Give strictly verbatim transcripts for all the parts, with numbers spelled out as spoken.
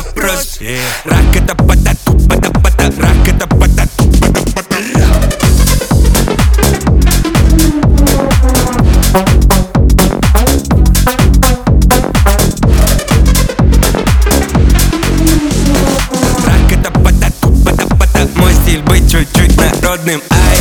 вопрос. Рак это пата-ту, пата-пата, рак это пата-ту, пата-пата. Рак это пата-ту, пата-пата. Мой стиль быть чуть-чуть народным, ай.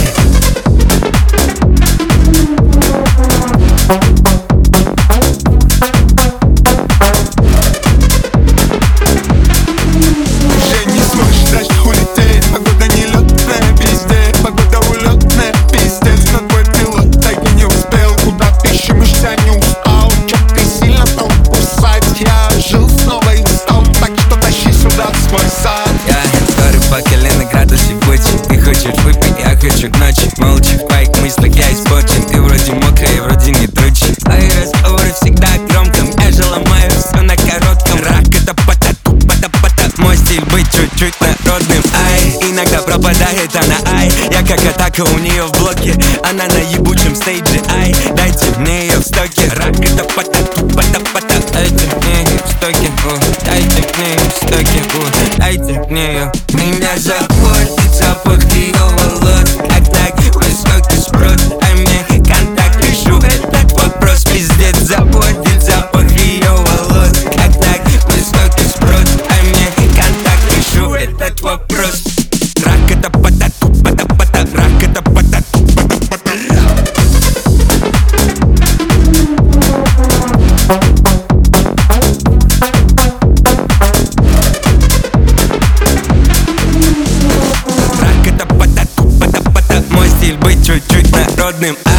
Я хочу к ночи, молча в моих мыслях я испорчен. Ты вроде мокрая, вроде не точен. Твои разговоры всегда громком, я же ломаю все на коротком. Рак это пата-ту, пата-пата. Мой стиль быть чуть-чуть народным, ай. Иногда пропадает она, ай. Я как атака у нее в блоке, она на ебучем стейдже, ай. Дайте мне ее в стоке. Рак это пата-ту, пата-пата. Дайте мне ее в стоке, о. Дайте мне ее в стоке, о. Дайте мне ее. Меня заходит запах ее волос. Как так высокий спрос, дай мне контакт, решу этот вопрос. Пиздец, заходит запах ее волос. Как так высокий спрос, дай мне контакт, решу этот вопрос. Рак это пата-ту, пата-пата, рак это пата-ту, пата-пата. Быть чуть-чуть народным.